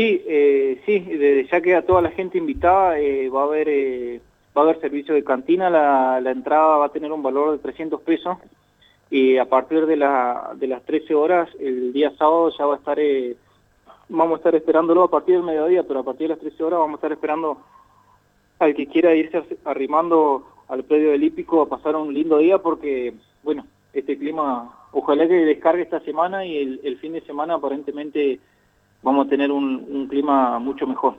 Sí, desde ya queda toda la gente invitada, va a haber servicio de cantina, la entrada va a tener un valor de 300 pesos y a partir de las 13 horas, el día sábado ya vamos a estar esperándolo a partir del mediodía, pero a partir de las 13 horas vamos a estar esperando al que quiera irse arrimando al predio del Hípico a pasar un lindo día porque, bueno, este clima, ojalá que descargue esta semana y el fin de semana aparentemente vamos a tener un clima mucho mejor.